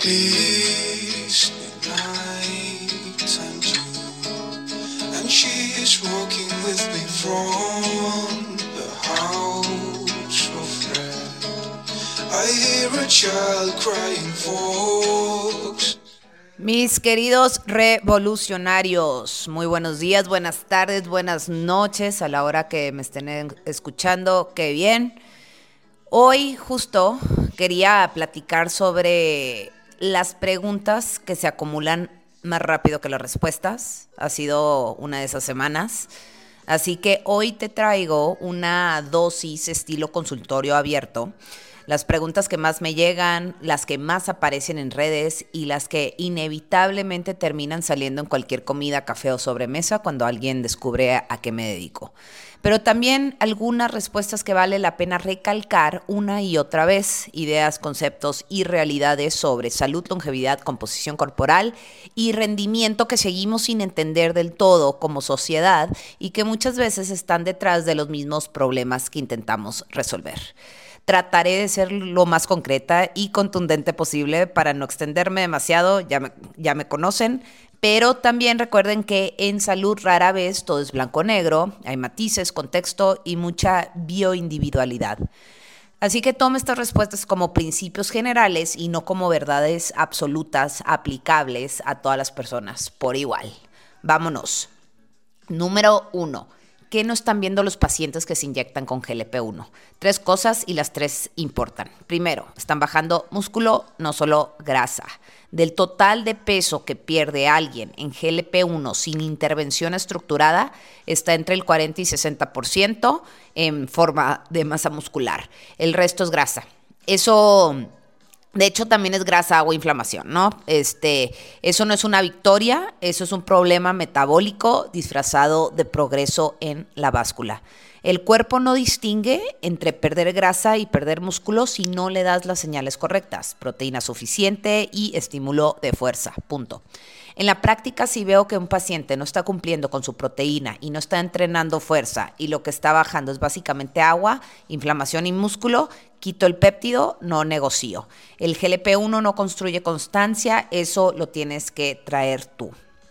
Listening nighttime too, and she is walking with me from the house of red. I hear a child crying folks. Mis queridos revolucionarios, muy buenos días, buenas tardes, buenas noches a la hora que me estén escuchando, qué bien. Hoy justo quería platicar sobre las preguntas que se acumulan más rápido que las respuestas. Ha sido una de esas semanas. Así que hoy te traigo una dosis estilo consultorio abierto. Las preguntas que más me llegan, las que más aparecen en redes y las que inevitablemente terminan saliendo en cualquier comida, café o sobremesa cuando alguien descubre a qué me dedico. Pero también algunas respuestas que vale la pena recalcar una y otra vez, ideas, conceptos y realidades sobre salud, longevidad, composición corporal y rendimiento que seguimos sin entender del todo como sociedad y que muchas veces están detrás de los mismos problemas que intentamos resolver. Trataré de ser lo más concreta y contundente posible para no extenderme demasiado, ya me conocen, pero también recuerden que en salud rara vez todo es blanco o negro, hay matices, contexto y mucha bioindividualidad. Así que tome estas respuestas como principios generales y no como verdades absolutas aplicables a todas las personas por igual. Vámonos. Número 1. ¿Qué no están viendo los pacientes que se inyectan con GLP-1? 3 cosas y las 3 importan. Primero, están bajando músculo, no solo grasa. Del total de peso que pierde alguien en GLP-1 sin intervención estructurada, está entre el 40 y 60% en forma de masa muscular. El resto es grasa. Eso, de hecho, también es grasa o inflamación, ¿no? Eso no es una victoria, eso es un problema metabólico disfrazado de progreso en la báscula. El cuerpo no distingue entre perder grasa y perder músculo si no le das las señales correctas, proteína suficiente y estímulo de fuerza, punto. En la práctica, si veo que un paciente no está cumpliendo con su proteína y no está entrenando fuerza y lo que está bajando es básicamente agua, inflamación y músculo, quito el péptido, no negocio. El GLP-1 no construye constancia, eso lo tienes que traer tú.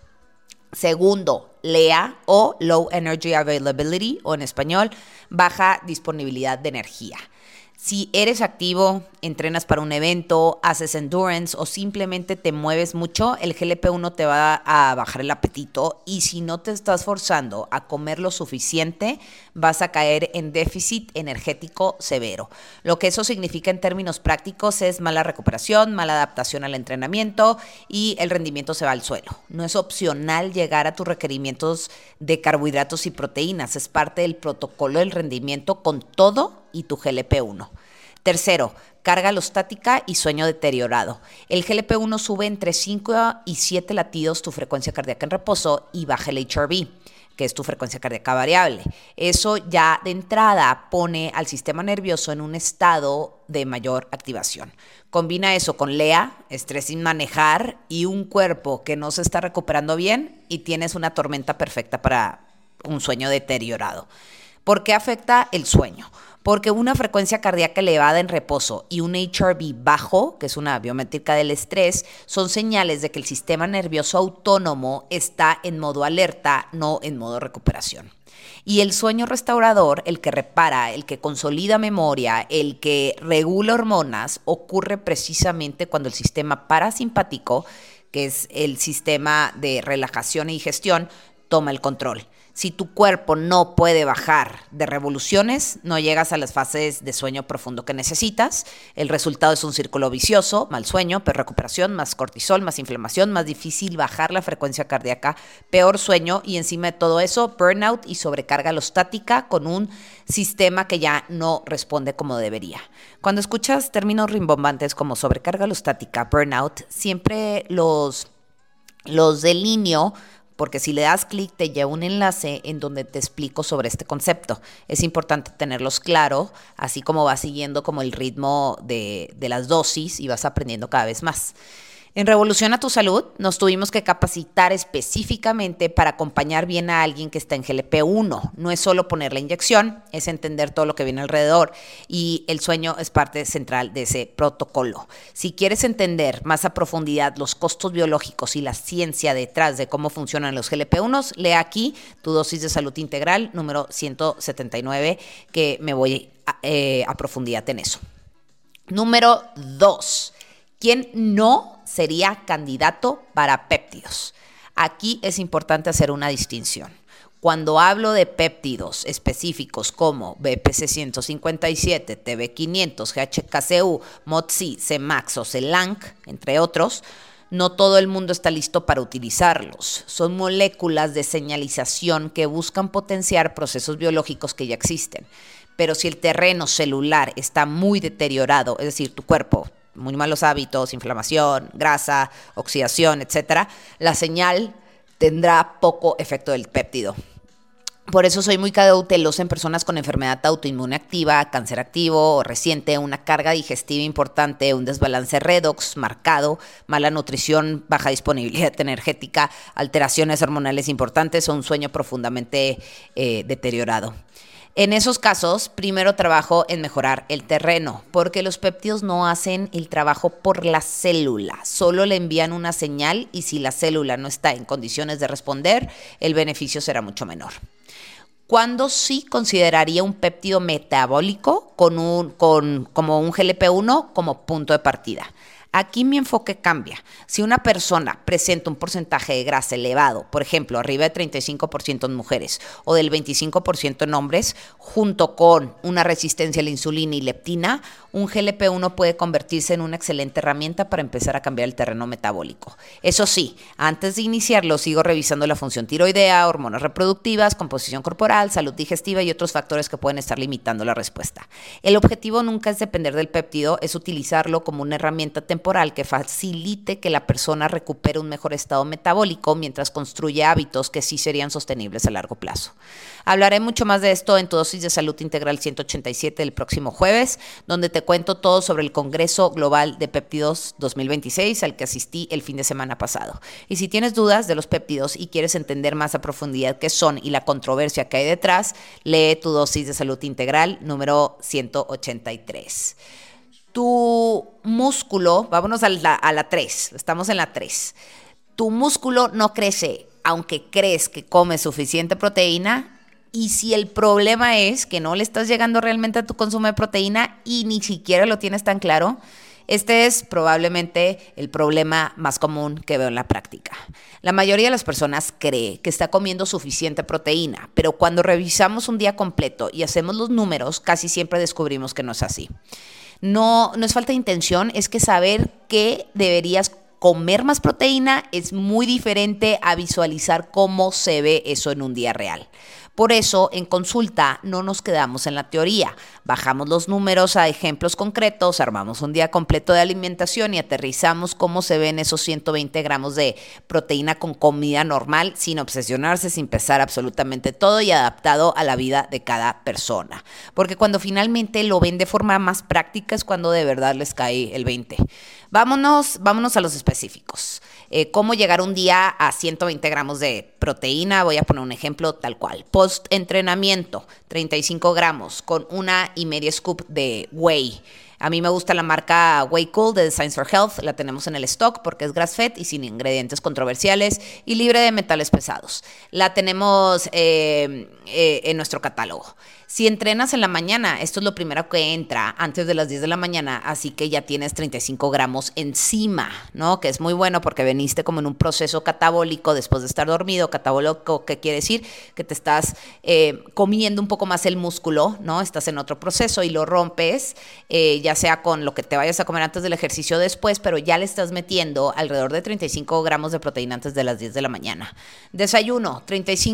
Segundo, LEA o Low Energy Availability, o en español, baja disponibilidad de energía. Si eres activo, entrenas para un evento, haces endurance o simplemente te mueves mucho, el GLP-1 te va a bajar el apetito y si no te estás forzando a comer lo suficiente, vas a caer en déficit energético severo. Lo que eso significa en términos prácticos es mala recuperación, mala adaptación al entrenamiento y el rendimiento se va al suelo. No es opcional llegar a tus requerimientos de carbohidratos y proteínas, es parte del protocolo del rendimiento con todo y tu GLP-1. Tercero, carga alostática y sueño deteriorado. El GLP-1 sube entre 5 y 7 latidos tu frecuencia cardíaca en reposo y baja el HRV, que es tu frecuencia cardíaca variable. Eso ya de entrada pone al sistema nervioso en un estado de mayor activación. Combina eso con LEA, estrés sin manejar, y un cuerpo que no se está recuperando bien y tienes una tormenta perfecta para un sueño deteriorado. ¿Por qué afecta el sueño? Porque una frecuencia cardíaca elevada en reposo y un HRV bajo, que es una biométrica del estrés, son señales de que el sistema nervioso autónomo está en modo alerta, no en modo recuperación. Y el sueño restaurador, el que repara, el que consolida memoria, el que regula hormonas, ocurre precisamente cuando el sistema parasimpático, que es el sistema de relajación y digestión, toma el control. Si tu cuerpo no puede bajar de revoluciones, no llegas a las fases de sueño profundo que necesitas. El resultado es un círculo vicioso, mal sueño, peor recuperación, más cortisol, más inflamación, más difícil bajar la frecuencia cardíaca, peor sueño y encima de todo eso, burnout y sobrecarga alostática con un sistema que ya no responde como debería. Cuando escuchas términos rimbombantes como sobrecarga alostática, burnout, siempre los delineo, porque si le das clic te lleva un enlace en donde te explico sobre este concepto. Es importante tenerlos claro, así como vas siguiendo como el ritmo de las dosis y vas aprendiendo cada vez más. En Revoluciona tu Salud nos tuvimos que capacitar específicamente para acompañar bien a alguien que está en GLP-1. No es solo poner la inyección, es entender todo lo que viene alrededor y el sueño es parte central de ese protocolo. Si quieres entender más a profundidad los costos biológicos y la ciencia detrás de cómo funcionan los GLP-1, lee aquí tu dosis de salud integral número 179, que me voy a profundidad en eso. Número 2. ¿Quién no sería candidato para péptidos? Aquí es importante hacer una distinción. Cuando hablo de péptidos específicos como BPC 157, TB 500, GHKCU, MOTSI, CEMAX o CELANC, entre otros, no todo el mundo está listo para utilizarlos. Son moléculas de señalización que buscan potenciar procesos biológicos que ya existen. Pero si el terreno celular está muy deteriorado, es decir, tu cuerpo, muy malos hábitos, inflamación, grasa, oxidación, etcétera, la señal tendrá poco efecto del péptido. Por eso soy muy cautelosa en personas con enfermedad autoinmune activa, cáncer activo o reciente, una carga digestiva importante, un desbalance redox marcado, mala nutrición, baja disponibilidad energética, alteraciones hormonales importantes o un sueño profundamente deteriorado. En esos casos, primero trabajo en mejorar el terreno, porque los péptidos no hacen el trabajo por la célula, solo le envían una señal y si la célula no está en condiciones de responder, el beneficio será mucho menor. ¿Cuándo sí consideraría un péptido metabólico como un GLP-1 como punto de partida? Aquí mi enfoque cambia. Si una persona presenta un porcentaje de grasa elevado, por ejemplo, arriba de 35% en mujeres o del 25% en hombres, junto con una resistencia a la insulina y leptina, un GLP-1 puede convertirse en una excelente herramienta para empezar a cambiar el terreno metabólico. Eso sí, antes de iniciarlo, sigo revisando la función tiroidea, hormonas reproductivas, composición corporal, salud digestiva y otros factores que pueden estar limitando la respuesta. El objetivo nunca es depender del péptido, es utilizarlo como una herramienta temporal que facilite que la persona recupere un mejor estado metabólico mientras construye hábitos que sí serían sostenibles a largo plazo. Hablaré mucho más de esto en tu dosis de salud integral 187 el próximo jueves, donde te cuento todo sobre el Congreso Global de Péptidos 2026 al que asistí el fin de semana pasado. Y si tienes dudas de los péptidos y quieres entender más a profundidad qué son y la controversia que hay detrás, lee tu dosis de salud integral número 183. Tu músculo, vámonos a la 3, estamos en la 3. Tu músculo no crece aunque crees que comes suficiente proteína y si el problema es que no le estás llegando realmente a tu consumo de proteína y ni siquiera lo tienes tan claro, este es probablemente el problema más común que veo en la práctica. La mayoría de las personas cree que está comiendo suficiente proteína, pero cuando revisamos un día completo y hacemos los números, casi siempre descubrimos que no es así. No es falta de intención, es que saber que deberías comer más proteína es muy diferente a visualizar cómo se ve eso en un día real. Por eso, en consulta no nos quedamos en la teoría, bajamos los números a ejemplos concretos, armamos un día completo de alimentación y aterrizamos cómo se ven esos 120 gramos de proteína con comida normal, sin obsesionarse, sin pesar absolutamente todo y adaptado a la vida de cada persona. Porque cuando finalmente lo ven de forma más práctica es cuando de verdad les cae el 20. Vámonos a los específicos. Cómo llegar un día a 120 gramos de proteína, voy a poner un ejemplo tal cual. Post-entrenamiento, 35 gramos con 1,5 scoop de whey. A mí me gusta la marca Whey Cool de Designs for Health, la tenemos en el stock porque es grass-fed y sin ingredientes controversiales y libre de metales pesados. La tenemos en nuestro catálogo. Si entrenas en la mañana, esto es lo primero que entra antes de las 10 de la mañana, así que ya tienes 35 gramos encima, ¿no? Que es muy bueno porque veniste como en un proceso catabólico después de estar dormido. Catabólico, ¿qué quiere decir? Que te estás comiendo un poco más el músculo, ¿no? Estás en otro proceso y lo rompes, ya sea con lo que te vayas a comer antes del ejercicio o después, pero ya le estás metiendo alrededor de 35 gramos de proteína antes de las 10 de la mañana. Desayuno,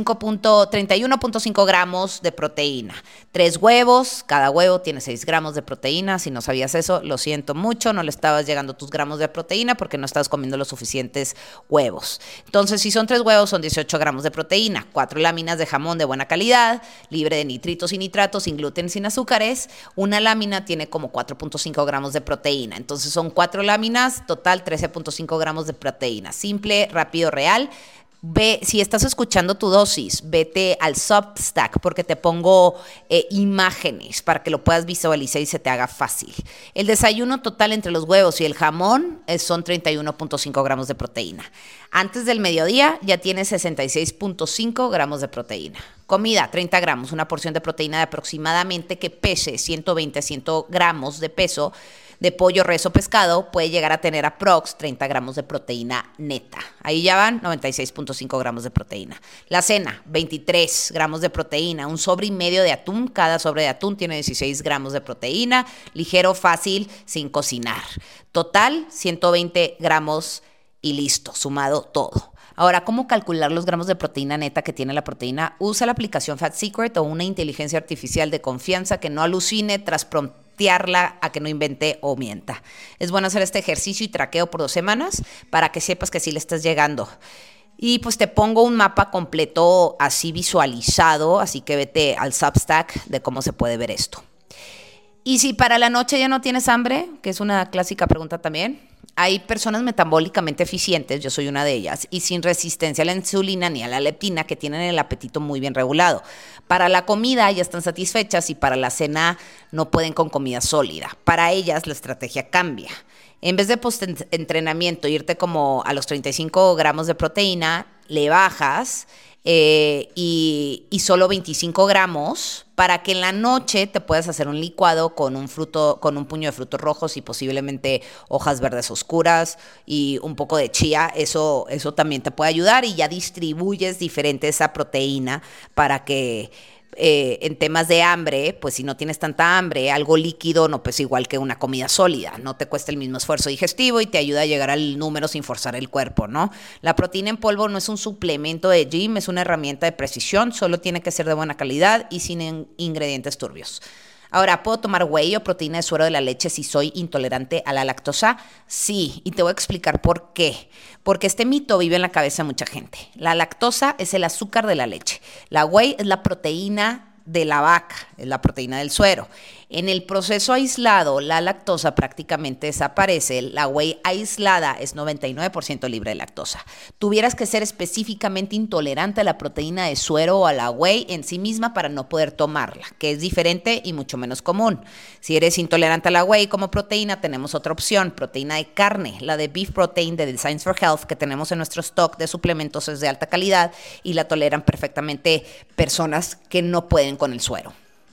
31.5 gramos de proteína. 3 huevos, cada huevo tiene 6 gramos de proteína. Si no sabías eso, lo siento mucho, no le estabas llegando tus gramos de proteína porque no estabas comiendo los suficientes huevos. Entonces, si son 3 huevos, son 18 gramos de proteína, 4 láminas de jamón de buena calidad, libre de nitritos y nitratos, sin gluten, sin azúcares. Una lámina tiene como 4.5 13.5 gramos de proteína. Entonces son 4 láminas, total 13.5 gramos de proteína. Simple, rápido, real. Ve, si estás escuchando tu dosis, vete al Substack porque te pongo imágenes para que lo puedas visualizar y se te haga fácil. El desayuno total entre los huevos y el jamón son 31.5 gramos de proteína. Antes del mediodía ya tienes 66.5 gramos de proteína. Comida, 30 gramos, una porción de proteína de aproximadamente que pese 120 a 100 gramos de peso de pollo, res o pescado, puede llegar a tener aprox 30 gramos de proteína neta. Ahí ya van 96.5 gramos de proteína. La cena, 23 gramos de proteína, un sobre y medio de atún. Cada sobre de atún tiene 16 gramos de proteína, ligero, fácil, sin cocinar. Total, 120 gramos y listo, sumado todo. Ahora, ¿cómo calcular los gramos de proteína neta que tiene la proteína? Usa la aplicación Fat Secret o una inteligencia artificial de confianza que no alucine tras promptearla a que no invente o mienta. Es bueno hacer este ejercicio y traqueo por 2 semanas para que sepas que sí le estás llegando. Y pues te pongo un mapa completo así visualizado, así que vete al Substack de cómo se puede ver esto. Y si para la noche ya no tienes hambre, que es una clásica pregunta también, hay personas metabólicamente eficientes, yo soy una de ellas, y sin resistencia a la insulina ni a la leptina, que tienen el apetito muy bien regulado. Para la comida ya están satisfechas y para la cena no pueden con comida sólida. Para ellas la estrategia cambia. En vez de post-entrenamiento irte como a los 35 gramos de proteína, le bajas y solo 25 gramos para que en la noche te puedas hacer un licuado con un puño de frutos rojos y posiblemente hojas verdes oscuras y un poco de chía. Eso también te puede ayudar y ya distribuyes diferente esa proteína para que en temas de hambre, pues si no tienes tanta hambre, algo líquido no pesa igual que una comida sólida, no te cuesta el mismo esfuerzo digestivo y te ayuda a llegar al número sin forzar el cuerpo, ¿no? La proteína en polvo no es un suplemento de gym, es una herramienta de precisión, solo tiene que ser de buena calidad y sin ingredientes turbios. Ahora, ¿puedo tomar whey o proteína de suero de la leche si soy intolerante a la lactosa? Sí, y te voy a explicar por qué. Porque este mito vive en la cabeza de mucha gente. La lactosa es el azúcar de la leche. La whey es la proteína de la vaca, es la proteína del suero. En el proceso aislado, la lactosa prácticamente desaparece. La whey aislada es 99% libre de lactosa. Tuvieras que ser específicamente intolerante a la proteína de suero o a la whey en sí misma para no poder tomarla, que es diferente y mucho menos común. Si eres intolerante a la whey como proteína, tenemos otra opción, proteína de carne. La de Beef Protein de Designs for Health que tenemos en nuestro stock de suplementos es de alta calidad y la toleran perfectamente personas que no pueden con el suero.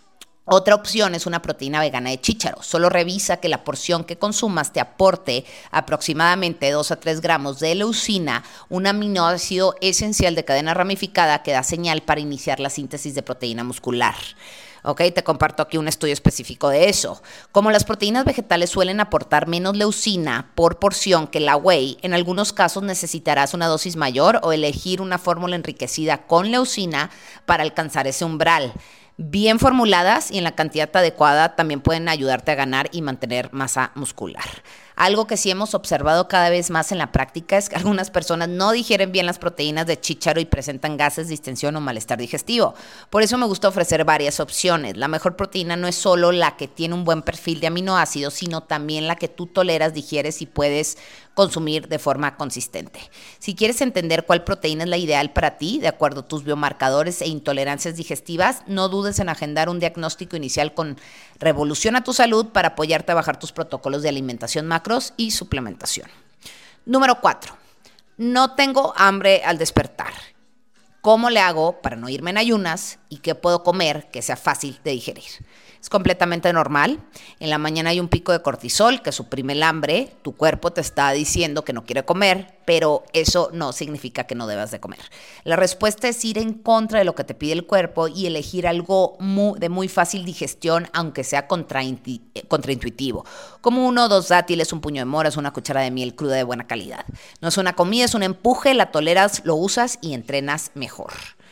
Otra opción es una proteína vegana de chícharo. Solo revisa que la porción que consumas te aporte aproximadamente 2 a 3 gramos de leucina, un aminoácido esencial de cadena ramificada que da señal para iniciar la síntesis de proteína muscular. Ok, te comparto aquí un estudio específico de eso. Como las proteínas vegetales suelen aportar menos leucina por porción que la whey, en algunos casos necesitarás una dosis mayor o elegir una fórmula enriquecida con leucina para alcanzar ese umbral. Bien formuladas y en la cantidad adecuada también pueden ayudarte a ganar y mantener masa muscular. Algo que sí hemos observado cada vez más en la práctica es que algunas personas no digieren bien las proteínas de chícharo y presentan gases, distensión o malestar digestivo. Por eso me gusta ofrecer varias opciones. La mejor proteína no es solo la que tiene un buen perfil de aminoácidos, sino también la que tú toleras, digieres y puedes consumir de forma consistente. Si quieres entender cuál proteína es la ideal para ti, de acuerdo a tus biomarcadores e intolerancias digestivas, no dudes en agendar un diagnóstico inicial con Revoluciona tu Salud para apoyarte a bajar tus protocolos de alimentación macros y suplementación. Número 4. No tengo hambre al despertar. ¿Cómo le hago para no irme en ayunas y qué puedo comer que sea fácil de digerir? Es completamente normal. En la mañana hay un pico de cortisol que suprime el hambre. Tu cuerpo te está diciendo que no quiere comer, pero eso no significa que no debas de comer. La respuesta es ir en contra de lo que te pide el cuerpo y elegir algo de muy fácil digestión, aunque sea contraintuitivo. Como 1 o 2 dátiles, un puño de moras, una cuchara de miel cruda de buena calidad. No es una comida, es un empuje, la toleras, lo usas y entrenas mejor.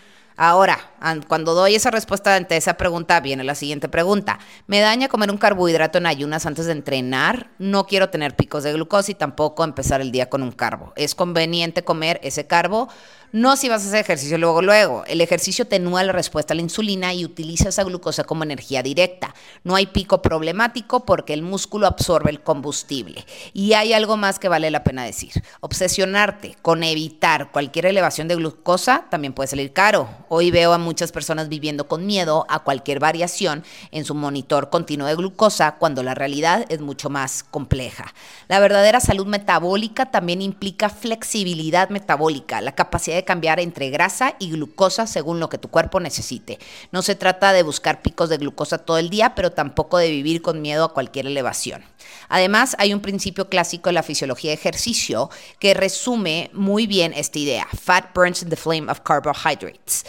Ahora, cuando doy esa respuesta ante esa pregunta, viene la siguiente pregunta. ¿Me daña comer un carbohidrato en ayunas antes de entrenar? No quiero tener picos de glucosa y tampoco empezar el día con un carbo. ¿Es conveniente comer ese carbo? No si vas a hacer ejercicio luego. El ejercicio tenúa la respuesta a la insulina y utiliza esa glucosa como energía directa. No hay pico problemático porque el músculo absorbe el combustible. Y hay algo más que vale la pena decir. Obsesionarte con evitar cualquier elevación de glucosa también puede salir caro. Hoy veo a muchas personas viviendo con miedo a cualquier variación en su monitor continuo de glucosa cuando la realidad es mucho más compleja. La verdadera salud metabólica también implica flexibilidad metabólica, la capacidad de cambiar entre grasa y glucosa según lo que tu cuerpo necesite. No se trata de buscar picos de glucosa todo el día, pero tampoco de vivir con miedo a cualquier elevación. Además, hay un principio clásico de la fisiología de ejercicio que resume muy bien esta idea. Fat burns in the flame of carbohydrates.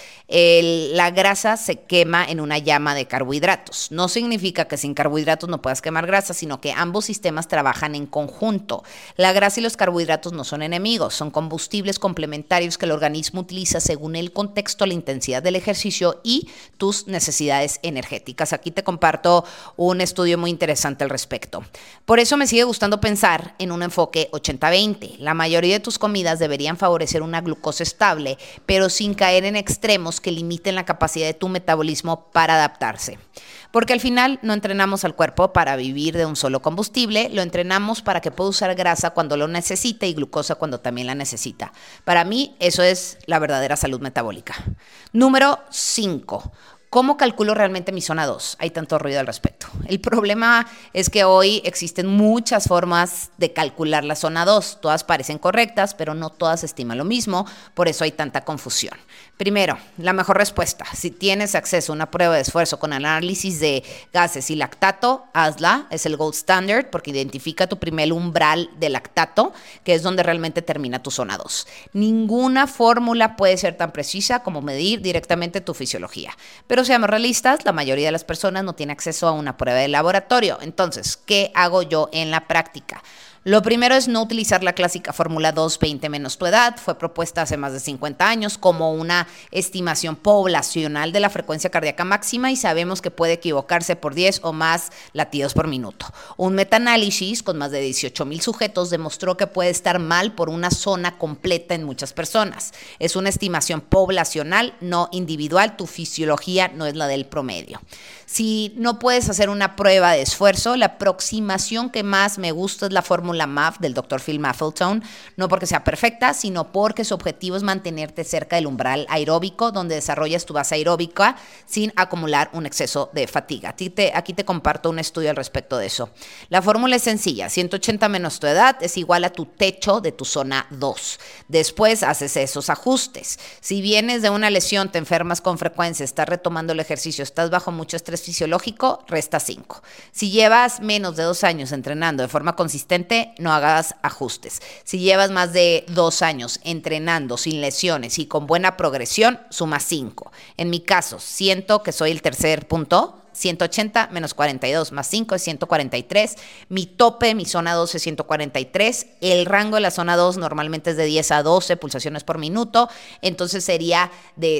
La grasa se quema en una llama de carbohidratos. No significa que sin carbohidratos no puedas quemar grasa, sino que ambos sistemas trabajan en conjunto. La grasa y los carbohidratos no son enemigos, son combustibles complementarios que el organismo utiliza según el contexto, la intensidad del ejercicio y tus necesidades energéticas. Aquí te comparto un estudio muy interesante al respecto. Por eso me sigue gustando pensar en un enfoque 80-20. La mayoría de tus comidas deberían favorecer una glucosa estable, pero sin caer en extremos que limiten la capacidad de tu metabolismo para adaptarse. Porque al final no entrenamos al cuerpo para vivir de un solo combustible, lo entrenamos para que pueda usar grasa cuando lo necesite y glucosa cuando también la necesita. Para mí eso es la verdadera salud metabólica. Número 5. ¿Cómo calculo realmente mi zona 2? Hay tanto ruido al respecto. El problema es que hoy existen muchas formas de calcular la zona 2. Todas parecen correctas, pero no todas estiman lo mismo, por eso hay tanta confusión. Primero, la mejor respuesta. Si tienes acceso a una prueba de esfuerzo con análisis de gases y lactato, hazla. Es el gold standard porque identifica tu primer umbral de lactato, que es donde realmente termina tu zona 2. Ninguna fórmula puede ser tan precisa como medir directamente tu fisiología. Pero seamos realistas, la mayoría de las personas no tiene acceso a una prueba de laboratorio. Entonces, ¿qué hago yo en la práctica? Lo primero es no utilizar la clásica fórmula 2-20 menos tu edad. Fue propuesta hace más de 50 años como una estimación poblacional de la frecuencia cardíaca máxima y sabemos que puede equivocarse por 10 o más latidos por minuto. Un metaanálisis con más de 18,000 sujetos demostró que puede estar mal por una zona completa en muchas personas. Es una estimación poblacional, no individual. Tu fisiología no es la del promedio. Si no puedes hacer una prueba de esfuerzo, la aproximación que más me gusta es la fórmula MAF del Dr. Phil Maffetone, no porque sea perfecta, sino porque su objetivo es mantenerte cerca del umbral aeróbico, donde desarrollas tu base aeróbica sin acumular un exceso de fatiga. Aquí te comparto un estudio al respecto de eso. La fórmula es sencilla, 180 menos tu edad es igual a tu techo de tu zona 2. Después haces esos ajustes. Si vienes de una lesión, te enfermas con frecuencia, estás retomando el ejercicio, estás bajo mucho estrés fisiológico, resta 5. Si llevas menos de 2 años entrenando de forma consistente, no hagas ajustes. Si llevas más de 2 años entrenando sin lesiones y con buena progresión, suma 5. En mi caso, siento que soy el tercer punto. 180 menos 42 más 5 es 143. Mi tope, mi zona 2 es 143. El rango de la zona 2 normalmente es de 10 a 12 pulsaciones por minuto. Entonces sería de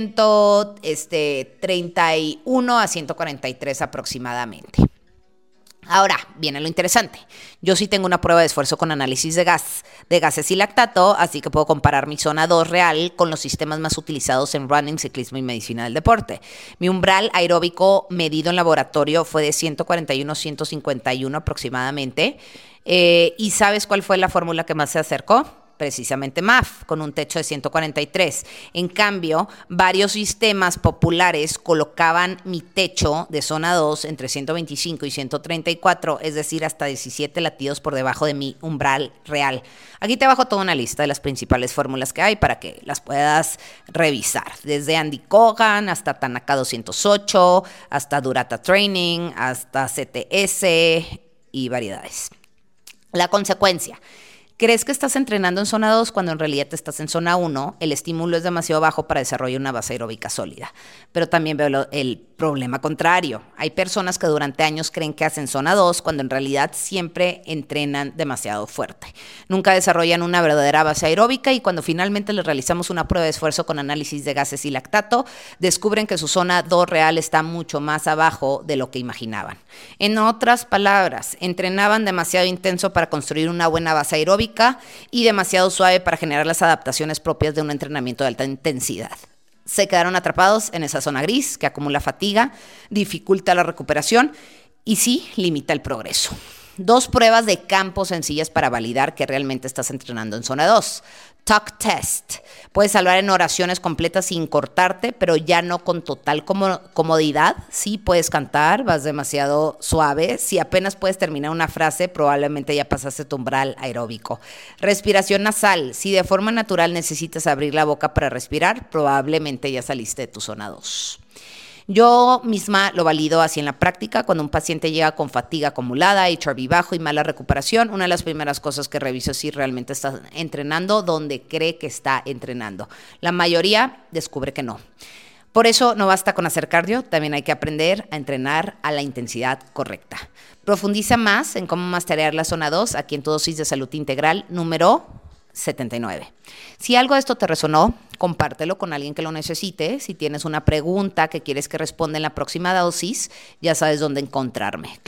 131 a 143 aproximadamente. Ahora viene lo interesante. Yo sí tengo una prueba de esfuerzo con análisis de gases y lactato, así que puedo comparar mi zona 2 real con los sistemas más utilizados en running, ciclismo y medicina del deporte. Mi umbral aeróbico medido en laboratorio fue de 141 a 151 aproximadamente. ¿Y sabes cuál fue la fórmula que más se acercó? Precisamente MAF, con un techo de 143. En cambio, varios sistemas populares colocaban mi techo de zona 2 entre 125 y 134, es decir, hasta 17 latidos por debajo de mi umbral real. Aquí te bajo toda una lista de las principales fórmulas que hay para que las puedas revisar. Desde Andy Coggan hasta Tanaka 208, hasta Durata Training, hasta CTS y variedades. La consecuencia: ¿crees que estás entrenando en zona 2 cuando en realidad estás en zona 1? El estímulo es demasiado bajo para desarrollar una base aeróbica sólida. Pero también veo el Problema contrario, hay personas que durante años creen que hacen zona 2 cuando en realidad siempre entrenan demasiado fuerte. Nunca desarrollan una verdadera base aeróbica y cuando finalmente les realizamos una prueba de esfuerzo con análisis de gases y lactato, descubren que su zona 2 real está mucho más abajo de lo que imaginaban. En otras palabras, entrenaban demasiado intenso para construir una buena base aeróbica y demasiado suave para generar las adaptaciones propias de un entrenamiento de alta intensidad. Se quedaron atrapados en esa zona gris que acumula fatiga, dificulta la recuperación y sí limita el progreso. 2 pruebas de campo sencillas para validar que realmente estás entrenando en zona 2. Talk test. Puedes hablar en oraciones completas sin cortarte, pero ya no con total comodidad. Sí puedes cantar, vas demasiado suave. Si apenas puedes terminar una frase, probablemente ya pasaste tu umbral aeróbico. Respiración nasal. Si de forma natural necesitas abrir la boca para respirar, probablemente ya saliste de tu zona 2. Yo misma lo valido así en la práctica. Cuando un paciente llega con fatiga acumulada, HRV bajo y mala recuperación, una de las primeras cosas que reviso es si realmente está entrenando donde cree que está entrenando. La mayoría descubre que no. Por eso no basta con hacer cardio, también hay que aprender a entrenar a la intensidad correcta. Profundiza más en cómo masterear la zona 2 aquí en tu dosis de salud integral número 79. Si algo de esto te resonó, compártelo con alguien que lo necesite. Si tienes una pregunta que quieres que responda en la próxima dosis, ya sabes dónde encontrarme.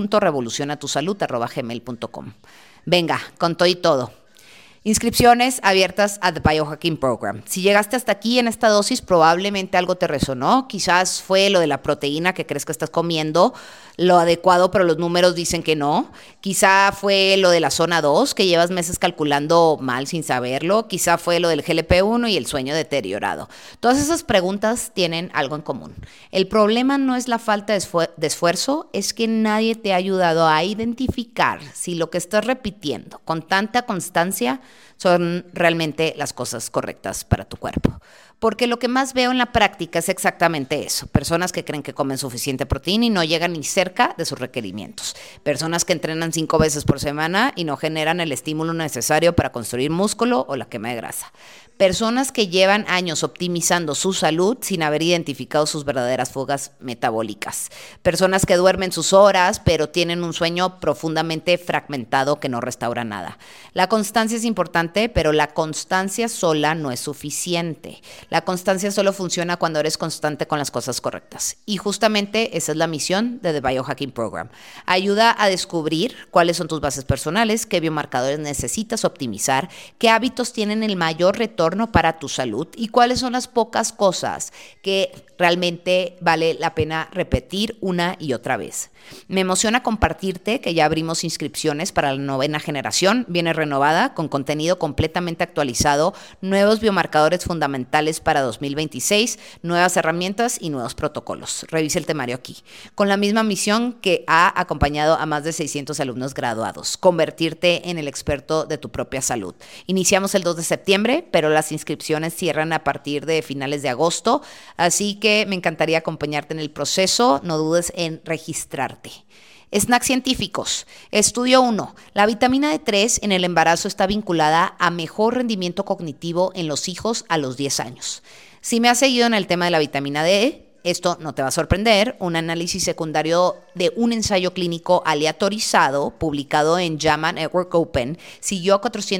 clau.revolucionatusalud@gmail.com. Venga, con todo y todo. Inscripciones abiertas a The Biohacking Program. Si llegaste hasta aquí en esta dosis, probablemente algo te resonó. Quizás fue lo de la proteína que crees que estás comiendo lo adecuado, pero los números dicen que no. Quizá fue lo de la zona 2, que llevas meses calculando mal sin saberlo. Quizá fue lo del GLP-1 y el sueño deteriorado. Todas esas preguntas tienen algo en común. El problema no es la falta de esfuerzo, es que nadie te ha ayudado a identificar si lo que estás repitiendo con tanta constancia son realmente las cosas correctas para tu cuerpo. Porque lo que más veo en la práctica es exactamente eso. Personas que creen que comen suficiente proteína y no llegan ni cerca de sus requerimientos. Personas que entrenan 5 veces por semana y no generan el estímulo necesario para construir músculo o la quema de grasa. Personas que llevan años optimizando su salud sin haber identificado sus verdaderas fugas metabólicas. Personas que duermen sus horas, pero tienen un sueño profundamente fragmentado que no restaura nada. La constancia es importante, pero la constancia sola no es suficiente. La constancia solo funciona cuando eres constante con las cosas correctas. Y justamente esa es la misión de The Biohacking Program. Ayuda a descubrir cuáles son tus bases personales, qué biomarcadores necesitas optimizar, qué hábitos tienen el mayor retorno para tu salud y cuáles son las pocas cosas que realmente vale la pena repetir una y otra vez. Me emociona compartirte que ya abrimos inscripciones para la 9ª generación. Viene renovada con contenido completamente actualizado, nuevos biomarcadores fundamentales para 2026, nuevas herramientas y nuevos protocolos. Revisa el temario aquí. Con la misma misión que ha acompañado a más de 600 alumnos graduados, convertirte en el experto de tu propia salud. Iniciamos el 2 de septiembre, pero las inscripciones cierran a partir de finales de agosto, así que me encantaría acompañarte en el proceso. No dudes en registrarte. Snacks científicos. Estudio 1. La vitamina D3 en el embarazo está vinculada a mejor rendimiento cognitivo en los hijos a los 10 años. Si me has seguido en el tema de la vitamina D, esto no te va a sorprender. Un análisis secundario de un ensayo clínico aleatorizado publicado en JAMA Network Open siguió a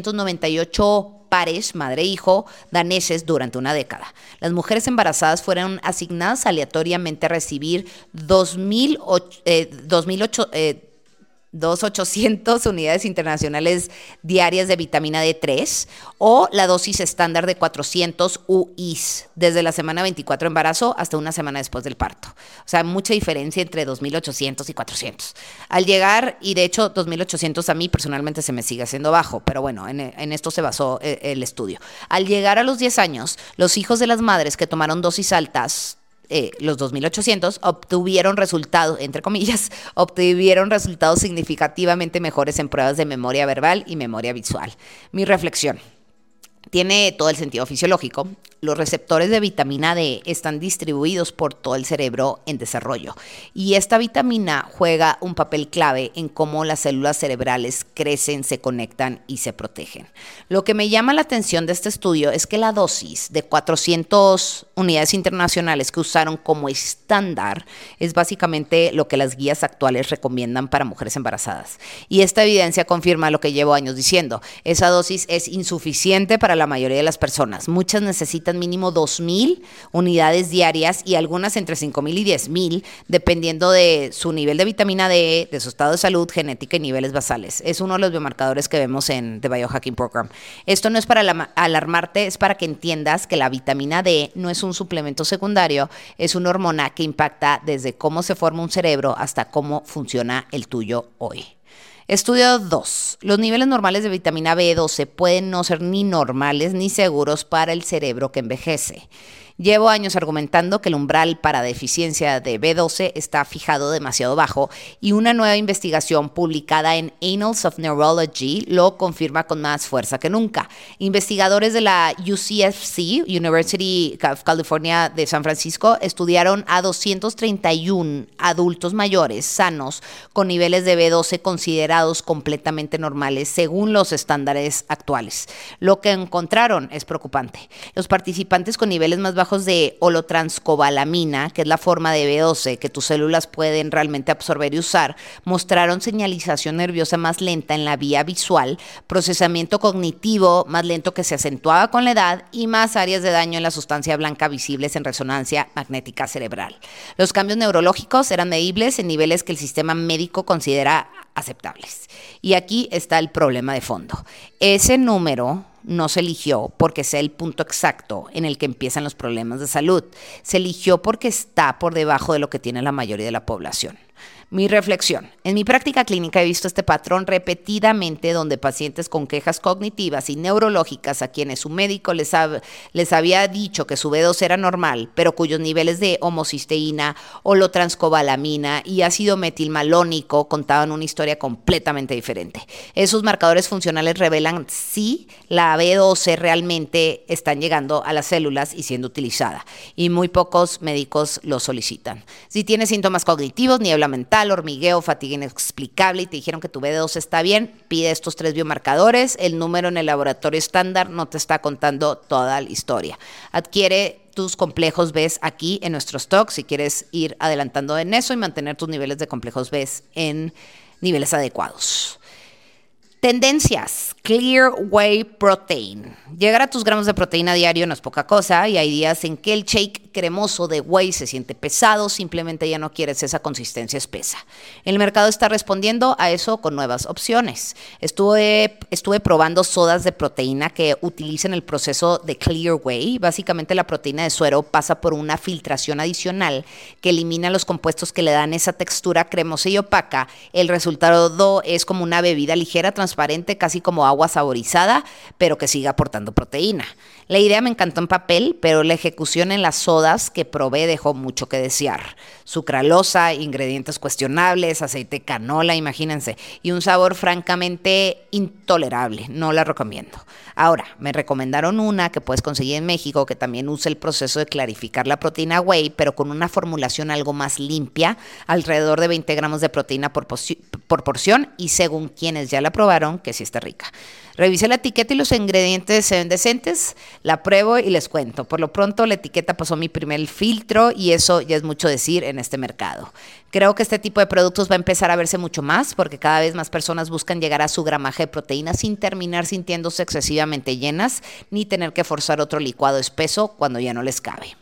498 pares, madre e hijo, daneses durante una década. Las mujeres embarazadas fueron asignadas aleatoriamente a recibir 2.800 unidades internacionales diarias de vitamina D3 o la dosis estándar de 400 UIs desde la semana 24 de embarazo hasta una semana después del parto. O sea, mucha diferencia entre 2.800 y 400. Al llegar, y de hecho 2.800 a mí personalmente se me sigue haciendo bajo, pero bueno, en esto se basó el estudio. Al llegar a los 10 años, los hijos de las madres que tomaron dosis altas, los 2.800, obtuvieron resultados, entre comillas, significativamente mejores en pruebas de memoria verbal y memoria visual. Mi reflexión: Tiene todo el sentido fisiológico. Los receptores de vitamina D están distribuidos por todo el cerebro en desarrollo y esta vitamina juega un papel clave en cómo las células cerebrales crecen, se conectan y se protegen. Lo que me llama la atención de este estudio es que la dosis de 400 unidades internacionales que usaron como estándar es básicamente lo que las guías actuales recomiendan para mujeres embarazadas. Y esta evidencia confirma lo que llevo años diciendo. Esa dosis es insuficiente para la mayoría de las personas. Muchas necesitan mínimo 2,000 unidades diarias y algunas entre 5,000 y 10,000, dependiendo de su nivel de vitamina D, de su estado de salud, genética y niveles basales. Es uno de los biomarcadores que vemos en The Biohacking Program. Esto no es para alarmarte, es para que entiendas que la vitamina D no es un suplemento secundario, es una hormona que impacta desde cómo se forma un cerebro hasta cómo funciona el tuyo hoy. Estudio 2. Los niveles normales de vitamina B12 pueden no ser ni normales ni seguros para el cerebro que envejece. Llevo años argumentando que el umbral para deficiencia de B12 está fijado demasiado bajo y una nueva investigación publicada en Annals of Neurology lo confirma con más fuerza que nunca. Investigadores de la UCSF, University of California de San Francisco, estudiaron a 231 adultos mayores sanos con niveles de B12 considerados completamente normales según los estándares actuales. Lo que encontraron es preocupante. Los participantes con niveles más bajos de holotranscobalamina, que es la forma de B12 que tus células pueden realmente absorber y usar, mostraron señalización nerviosa más lenta en la vía visual, procesamiento cognitivo más lento que se acentuaba con la edad y más áreas de daño en la sustancia blanca visibles en resonancia magnética cerebral. Los cambios neurológicos eran medibles en niveles que el sistema médico considera aceptables. Y aquí está el problema de fondo. Ese número no se eligió porque sea el punto exacto en el que empiezan los problemas de salud. Se eligió porque está por debajo de lo que tiene la mayoría de la población. Mi reflexión. En mi práctica clínica he visto este patrón repetidamente donde pacientes con quejas cognitivas y neurológicas a quienes su médico les había dicho que su B12 era normal, pero cuyos niveles de homocisteína, holotranscobalamina y ácido metilmalónico contaban una historia completamente diferente. Esos marcadores funcionales revelan si la B12 realmente están llegando a las células y siendo utilizada, y muy pocos médicos lo solicitan. Si tienes síntomas cognitivos, niebla mental, hormigueo, fatiga inexplicable y te dijeron que tu B12 está bien, pide estos 3 biomarcadores. El número en el laboratorio estándar no te está contando toda la historia. Adquiere tus complejos B aquí en nuestros talks si quieres ir adelantando en eso y mantener tus niveles de complejos B en niveles adecuados. Tendencias. Clear Whey Protein. Llegar a tus gramos de proteína diario no es poca cosa y hay días en que el shake cremoso de whey se siente pesado, simplemente ya no quieres esa consistencia espesa. El mercado está respondiendo a eso con nuevas opciones. Estuve probando sodas de proteína que utilizan el proceso de Clear Whey. Básicamente la proteína de suero pasa por una filtración adicional que elimina los compuestos que le dan esa textura cremosa y opaca. El resultado es como una bebida ligera, transparente, casi como agua saborizada, pero que sigue aportando proteína. La idea me encantó en papel, pero la ejecución en las sodas que probé dejó mucho que desear. Sucralosa, ingredientes cuestionables, aceite de canola, imagínense, y un sabor francamente intolerable. No la recomiendo. Ahora, me recomendaron una que puedes conseguir en México que también usa el proceso de clarificar la proteína whey, pero con una formulación algo más limpia, alrededor de 20 gramos de proteína por porción y según quienes ya la probaron, que sí está rica. Revisé la etiqueta y los ingredientes se ven decentes, la pruebo y les cuento. Por lo pronto la etiqueta pasó mi primer filtro y eso ya es mucho decir en este mercado. Creo que este tipo de productos va a empezar a verse mucho más porque cada vez más personas buscan llegar a su gramaje de proteína sin terminar sintiéndose excesivamente llenas ni tener que forzar otro licuado espeso cuando ya no les cabe.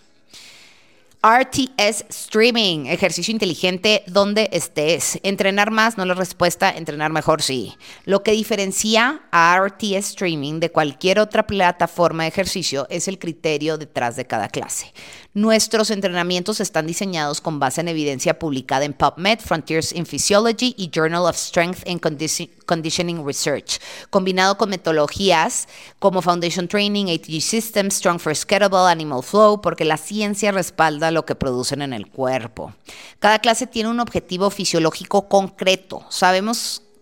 RTS Streaming, ejercicio inteligente donde estés. Entrenar más no es la respuesta, entrenar mejor sí. Lo que diferencia a RTS Streaming de cualquier otra plataforma de ejercicio es el criterio detrás de cada clase. Nuestros entrenamientos están diseñados con base en evidencia publicada en PubMed, Frontiers in Physiology y Journal of Strength and Conditioning Research, combinado con metodologías como Foundation Training, ATG Systems, Strong First Kettlebell, Animal Flow, porque la ciencia respalda lo que producen en el cuerpo. Cada clase tiene un objetivo fisiológico concreto. Sabemos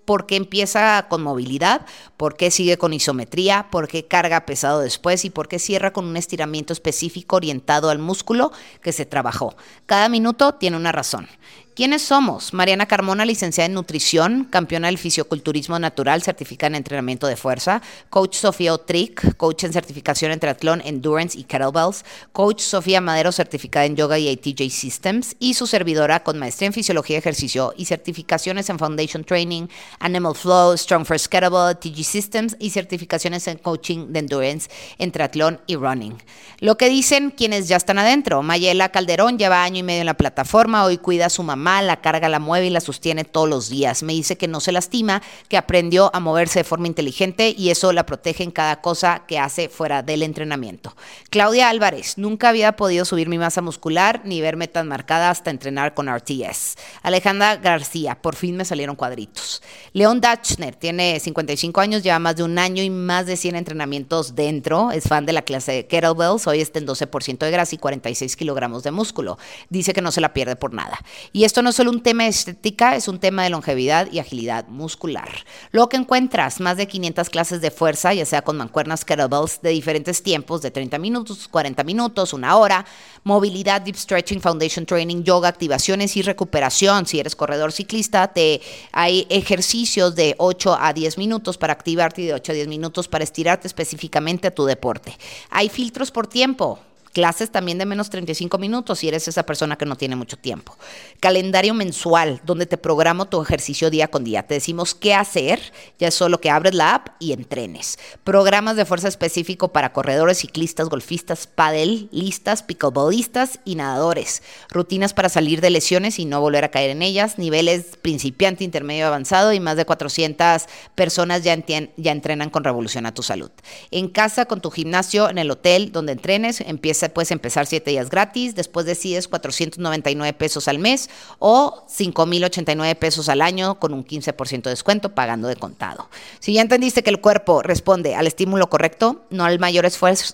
¿por qué empieza con movilidad? ¿Por qué sigue con isometría? ¿Por qué carga pesado después? ¿Y por qué cierra con un estiramiento específico orientado al músculo que se trabajó? Cada minuto tiene una razón. ¿Quiénes somos? Mariana Carmona, licenciada en nutrición, campeona del fisiculturismo natural, certificada en entrenamiento de fuerza. Coach Sofía Otric, coach en certificación en triatlón, endurance y kettlebells. Coach Sofía Madero, certificada en yoga y ATJ Systems. Y su servidora con maestría en fisiología de ejercicio y certificaciones en foundation training, animal flow, strong first kettlebell, ATJ Systems y certificaciones en coaching de endurance en triatlón y running. Lo que dicen quienes ya están adentro. Mayela Calderón lleva año y medio en la plataforma, hoy cuida a su mamá, la carga, la mueve y la sostiene todos los días. Me dice que no se lastima, que aprendió a moverse de forma inteligente y eso la protege en cada cosa que hace fuera del entrenamiento. Claudia Álvarez, nunca había podido subir mi masa muscular ni verme tan marcada hasta entrenar con RTS. Alejandra García, por fin me salieron cuadritos. León Dachner, tiene 55 años, lleva más de un año y más de 100 entrenamientos dentro, es fan de la clase de kettlebells, hoy está en 12% de grasa y 46 kilogramos de músculo. Dice que no se la pierde por nada. Y esto no es solo un tema de estética, es un tema de longevidad y agilidad muscular. Luego que encuentras más de 500 clases de fuerza, ya sea con mancuernas, kettlebells de diferentes tiempos, de 30 minutos, 40 minutos, una hora, movilidad, deep stretching, foundation training, yoga, activaciones y recuperación. Si eres corredor ciclista, hay ejercicios de 8 a 10 minutos para activarte y de 8 a 10 minutos para estirarte específicamente a tu deporte. Hay filtros por tiempo. Clases también de menos 35 minutos si eres esa persona que no tiene mucho tiempo. Calendario mensual, donde te programo tu ejercicio día con día. Te decimos qué hacer, ya es solo que abres la app y entrenes. Programas de fuerza específico para corredores, ciclistas, golfistas, padelistas, pickleballistas y nadadores. Rutinas para salir de lesiones y no volver a caer en ellas. Niveles principiante, intermedio, avanzado y más de 400 personas ya entrenan con Revolución a tu Salud. En casa, con tu gimnasio, en el hotel donde entrenes, puedes empezar 7 días gratis, después decides 499 pesos al mes o 5,089 pesos al año con un 15% de descuento pagando de contado. Si ya entendiste que el cuerpo responde al estímulo correcto, no al mayor esfuerzo,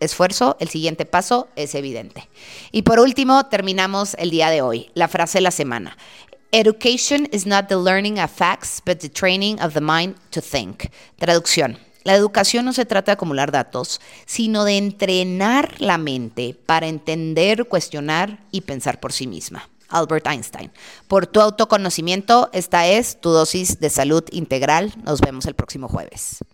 el siguiente paso es evidente. Y por último, terminamos el día de hoy, la frase de la semana. Education is not the learning of facts, but the training of the mind to think. Traducción. La educación no se trata de acumular datos, sino de entrenar la mente para entender, cuestionar y pensar por sí misma. Albert Einstein. Por tu autoconocimiento, esta es tu dosis de salud integral. Nos vemos el próximo jueves.